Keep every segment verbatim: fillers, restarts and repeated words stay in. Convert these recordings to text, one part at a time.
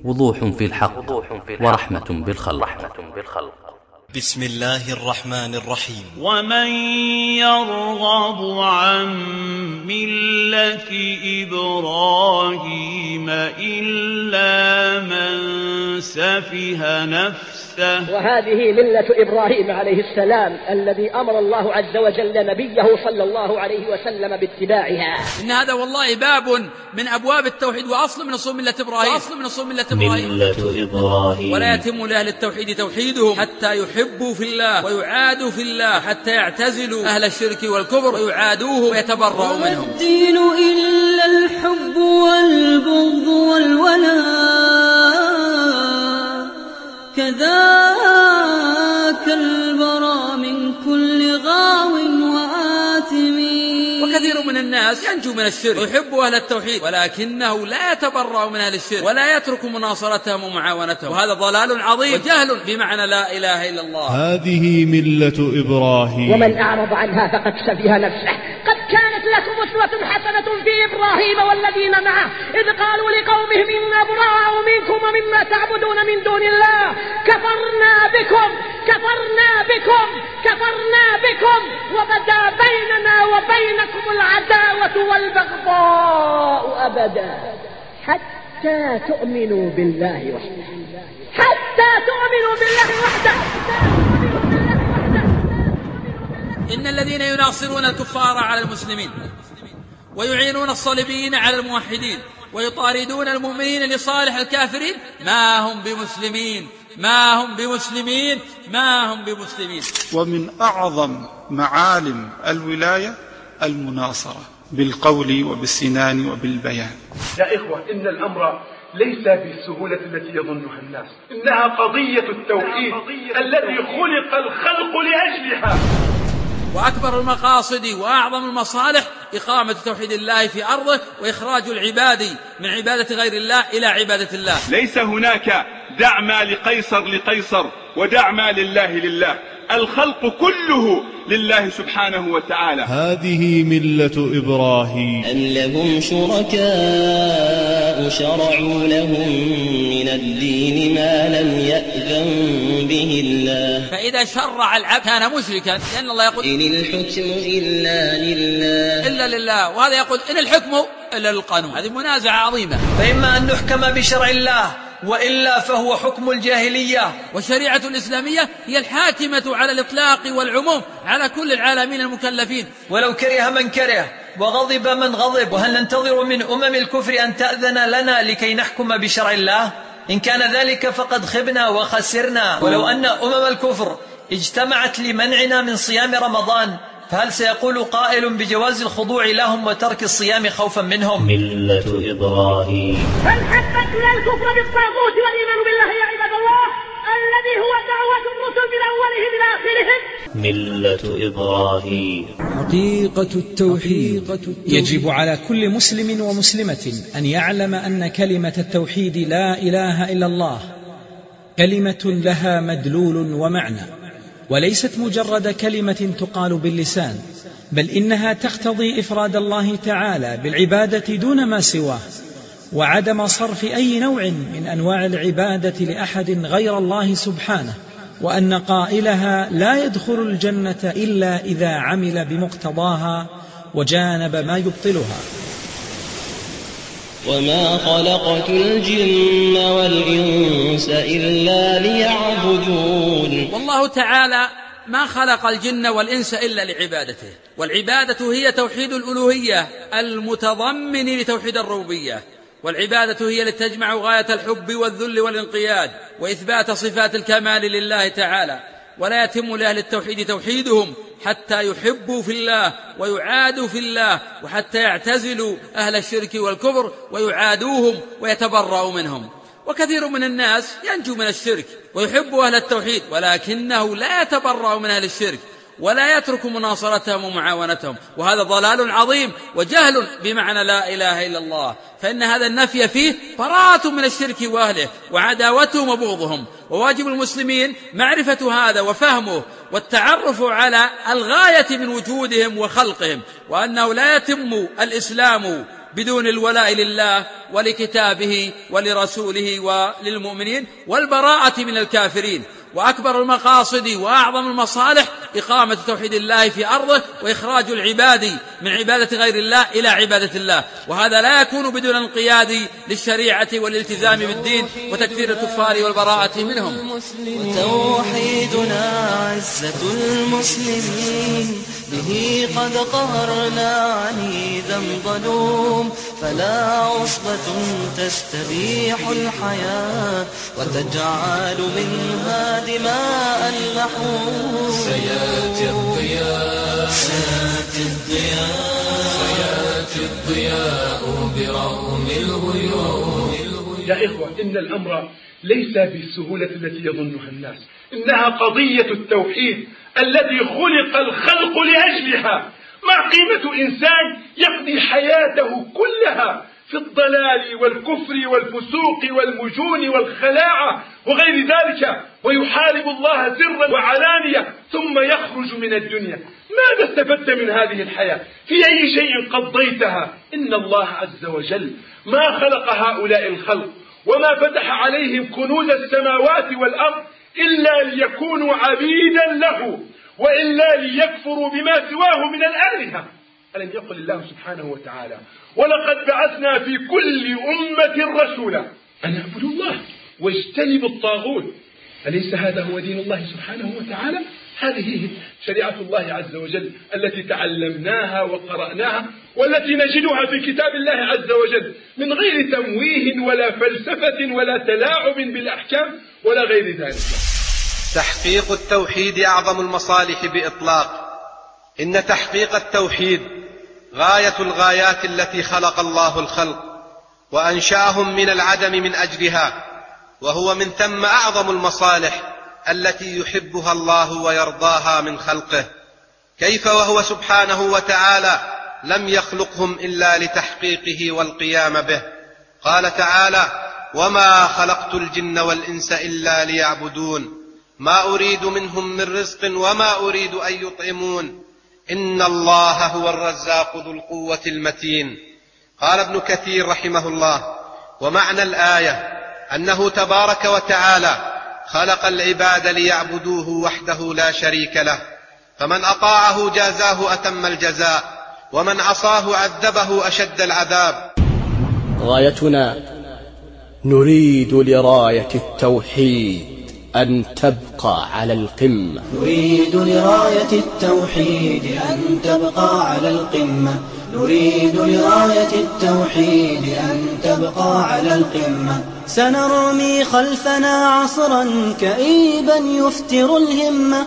وضوح في الحق ورحمة بالخلق. بسم الله الرحمن الرحيم. ومن يرغب عن ملة إبراهيم إلا من سفه نفسه. وهذه ملة إبراهيم عليه السلام الذي أمر الله عز وجل نبيه صلى الله عليه وسلم باتباعها. إن هذا والله باب من أبواب التوحيد وأصل من أصول ملة إبراهيم. أصل من أصول ملة إبراهيم. ملة إبراهيم. ولا يتم لأهل التوحيد توحيدهم حتى يحبوا في الله ويعادوا في الله، حتى يعتزلوا أهل الشرك والكفر ويعادوه ويتبرأوا منهم. الدين إلا الحب والبغض والولاء، كذاك البراء من كل غاو وآثم. وكثير من الناس ينجو من الشرك ويحب أهل التوحيد، ولكنه لا يتبرأ من أهل الشرك ولا يترك مناصرتهم ومعاونتهم، وهذا ضلال عظيم وجهل بمعنى لا إله إلا الله. هذه ملة إبراهيم. ومن أعرض عنها فقد سفه نفسه. قد كانت لكم أسوة حسنة في إبراهيم والذين معه إذ قالوا لقومهم إنا براء منكم ومما تعبدون من دون الله كفرنا بكم كفرنا بكم كفرنا بكم وبدا بيننا وبينكم العداوة والبغضاء أبدا حتى تؤمنوا بالله وحده حتى تؤمنوا بالله وحده. إن الذين يناصرون الكفار على المسلمين ويعينون الصليبيين على الموحدين ويطاردون المؤمنين لصالح الكافرين ما هم بمسلمين ما هم بمسلمين ما هم بمسلمين. ومن أعظم معالم الولاية المناصرة بالقول وبالسنان وبالبيان. يا إخوة، إن الأمر ليس بالسهولة التي يظنها الناس، إنها قضية التوحيد الذي خلق الخلق لأجلها. وأكبر المقاصد وأعظم المصالح إقامة توحيد الله في أرضه وإخراج العباد من عبادة غير الله إلى عبادة الله. ليس هناك دع ما لقيصر لقيصر ودع ما لله لله، الخلق كله لله سبحانه وتعالى. هذه ملة إبراهيم. أم لهم شركاء شرعوا لهم من الدين ما لم يأذن به الله. فإذا شرع العبد كان مشركا، لأن الله يقول إن الحكم إلا لله إلا لله، وهذا يقول إن الحكم إلا للقانون. هذه منازعة عظيمة. فإما أن نحكم بشرع الله وإلا فهو حكم الجاهلية. والشريعة الإسلامية هي الحاكمة على الإطلاق والعموم على كل العالمين المكلفين، ولو كره من كره وغضب من غضب. وهل ننتظر من أمم الكفر أن تأذن لنا لكي نحكم بشرع الله؟ إن كان ذلك فقد خبنا وخسرنا. ولو أن أمم الكفر اجتمعت لمنعنا من صيام رمضان فهل سيقول قائل بجواز الخضوع لهم وترك الصيام خوفا منهم؟ ملة إبراهيم. هل حبتنا الكفر بالطاغوت والإيمان بالله يا عباد الله الذي هو دعوة الرسل من أولهم إلى آخرهم. ملة إبراهيم. حقيقة التوحيد. يجب على كل مسلم ومسلمة أن يعلم أن كلمة التوحيد لا إله إلا الله كلمة لها مدلول ومعنى، وليست مجرد كلمة تقال باللسان، بل إنها تقتضي إفراد الله تعالى بالعبادة دون ما سواه، وعدم صرف أي نوع من أنواع العبادة لأحد غير الله سبحانه، وأن قائلها لا يدخل الجنة إلا إذا عمل بمقتضاها وجانب ما يبطلها. وما خلقت الجن والإنس إلا ليعبدون. والله تعالى ما خلق الجن والإنس إلا لعبادته، والعبادة هي توحيد الألوهية المتضمن لتوحيد الربوبية، والعبادة هي التي تجمع غاية الحب والذل والانقياد وإثبات صفات الكمال لله تعالى. ولا يتم لأهل التوحيد توحيدهم حتى يحبوا في الله ويعادوا في الله، وحتى يعتزلوا أهل الشرك والكفر ويعادوهم ويتبرأوا منهم. وكثير من الناس ينجو من الشرك ويحب أهل التوحيد، ولكنه لا يتبرأ من أهل الشرك ولا يترك مناصرتهم ومعاونتهم، وهذا ضلال عظيم وجهل بمعنى لا إله إلا الله. فإن هذا النفي فيه براءة من الشرك وأهله وعداوتهم وبغضهم. وواجب المسلمين معرفة هذا وفهمه والتعرف على الغاية من وجودهم وخلقهم، وأنه لا يتم الإسلام بدون الولاء لله ولكتابه ولرسوله وللمؤمنين والبراءة من الكافرين. وأكبر المقاصد وأعظم المصالح إقامة توحيد الله في أرضه وإخراج العباد من عبادة غير الله إلى عبادة الله، وهذا لا يكون بدون الانقياد للشريعة والالتزام بالدين وتكفير الكفار والبراءة منهم. وتوحيدنا عزة المسلمين، به قد قهرنا عنيدا ظلوم، فلا عصبة تستبيح الحياة وتجعل منها دماء اللحوم. سياتي الضياء سياتي الضياء سياتي الضياء برغم الغيوم. يا إخوة، إن الأمر ليس بالسهولة التي يظنها الناس، إنها قضية التوحيد الذي خلق الخلق لأجلها. ما قيمة إنسان يقضي حياته كلها في الضلال والكفر والفسوق والمجون والخلاعة وغير ذلك، ويحارب الله سرا وعلانية، ثم يخرج من الدنيا؟ ماذا استفدت من هذه الحياة؟ في أي شيء قضيتها؟ إن الله عز وجل ما خلق هؤلاء الخلق وما فتح عليهم كنوز السماوات والأرض إلا ليكونوا عبيدا له، وإلا ليكفروا بما سواه من الآلهة. ألم يقل الله سبحانه وتعالى: ولقد بعثنا في كل أمة رسولا أن اعبدوا الله واجتنبوا الطاغوت. أليس هذا هو دين الله سبحانه وتعالى؟ هذه شريعة الله عز وجل التي تعلمناها وقرأناها، والتي نجدها في كتاب الله عز وجل من غير تمويه ولا فلسفة ولا تلاعب بالأحكام ولا غير ذلك. تحقيق التوحيد أعظم المصالح بإطلاق. إن تحقيق التوحيد غاية الغايات التي خلق الله الخلق وأنشأهم من العدم من أجلها، وهو من ثم أعظم المصالح التي يحبها الله ويرضاها من خلقه. كيف وهو سبحانه وتعالى لم يخلقهم إلا لتحقيقه والقيام به؟ قال تعالى: وما خلقت الجن والإنس إلا ليعبدون ما أريد منهم من رزق وما أريد أن يطعمون إن الله هو الرزاق ذو القوة المتين. قال ابن كثير رحمه الله: ومعنى الآية أنه تبارك وتعالى خلق العباد ليعبدوه وحده لا شريك له، فمن أطاعه جازاه أتم الجزاء، ومن عصاه عذبه أشد العذاب. غايتنا نريد لراية التوحيد أن تبقى على القمة. نريد لراية التوحيد أن تبقى على القمة. نريد لراية التوحيد أن تبقى على القمة. سنرمي خلفنا عصرا كئيبا يفتر الهمة،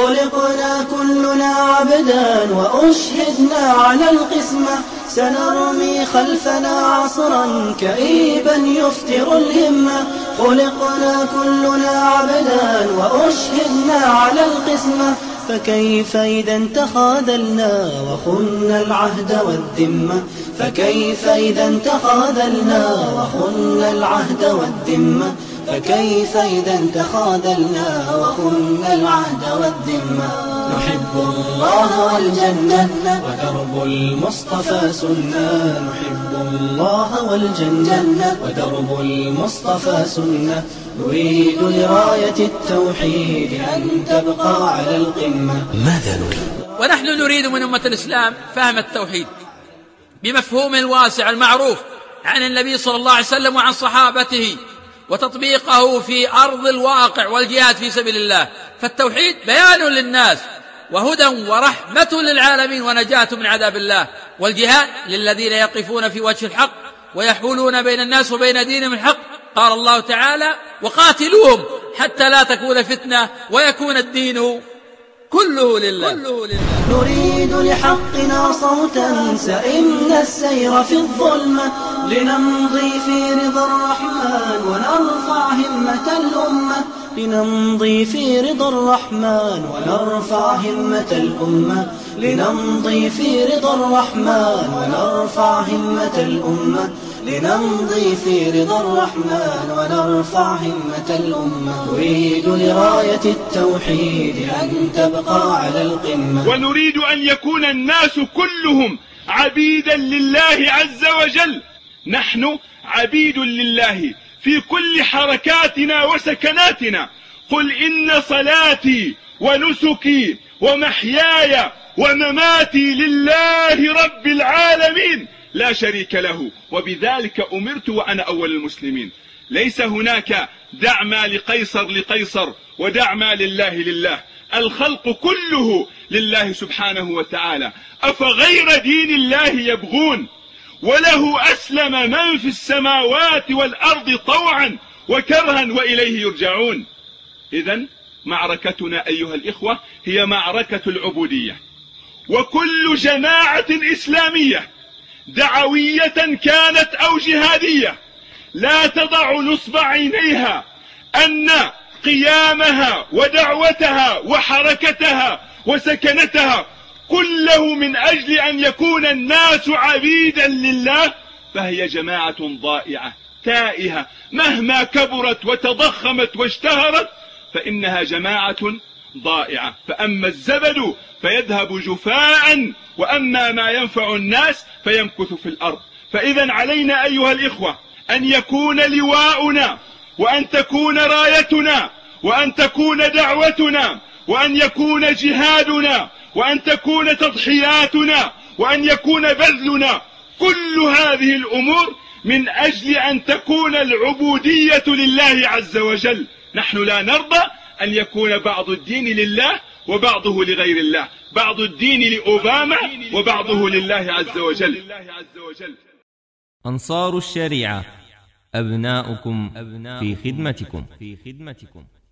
خلقنا كلنا عبدا وأشهدنا على القسمة. سنرمي خلفنا عصرا كئيبا يفتر الهمة، خلقنا كلنا عبدا وأشهدنا على القسمة. فكيف إذا تخاذلنا وخنا العهد والذمة؟ فكيف إذا تخاذلنا وخنا العهد والذمة؟ فكيف إذا تخاذلنا وخنا العهد والذمة؟ نحب الله والجنة ودرب المصطفى سنة. نحب الله والجنة ودرب المصطفى سنة. نريد لراية التوحيد أن تبقى على القمة. ماذا نريد؟ ونحن نريد من أمة الإسلام فهم التوحيد بمفهومه الواسع المعروف عن النبي صلى الله عليه وسلم وعن صحابته، وتطبيقه في أرض الواقع والجهاد في سبيل الله. فالتوحيد بيان للناس وهدى ورحمة للعالمين ونجاة من عذاب الله، والجهاد للذين يقفون في وجه الحق ويحولون بين الناس وبين دينهم الحق. قال الله تعالى: وقاتلوهم حتى لا تكون فتنة ويكون الدين كله لله. كله لله. نريد لحقنا صوتا سئمنا السير في الظلمة، لنمضي في رضا الرحمن ونرفع همة الأمة. لنمضي في رضا الرحمن ونرفع همة الأمة. لنمضي في رضا الرحمن ونرفع همة الأمة. لنمضي في رضا الرحمن ونرفع همة الأمة. نريد لراية التوحيد أن تبقى على القمة. ونريد أن يكون الناس كلهم عبيدا لله عز وجل. نحن عبيد لله في كل حركاتنا وسكناتنا. قل إن صلاتي ونسكي ومحياي ومماتي لله رب العالمين لا شريك له وبذلك أمرت وأنا أول المسلمين. ليس هناك دع ما لقيصر لقيصر ودع ما لله لله. الخلق كله لله سبحانه وتعالى. أفغير دين الله يبغون وله أسلم من في السماوات والأرض طوعا وكرها وإليه يرجعون. إذن معركتنا أيها الإخوة هي معركة العبودية. وكل جماعة إسلامية دعوية كانت أو جهادية لا تضع نصب عينيها أن قيامها ودعوتها وحركتها وسكنتها كله من أجل أن يكون الناس عبيدا لله فهي جماعة ضائعة تائهة. مهما كبرت وتضخمت واشتهرت فإنها جماعة ضائعة. فأما الزبد فيذهب جفاء وأما ما ينفع الناس فيمكث في الأرض. فإذا علينا أيها الإخوة أن يكون لواؤنا وأن تكون رايتنا وأن تكون دعوتنا وأن يكون جهادنا وأن تكون تضحياتنا وأن يكون بذلنا كل هذه الأمور من أجل أن تكون العبودية لله عز وجل. نحن لا نرضى أن يكون بعض الدين لله وبعضه لغير الله، بعض الدين لأوباما وبعضه لله عز وجل. أنصار الشريعة أبناؤكم في خدمتكم.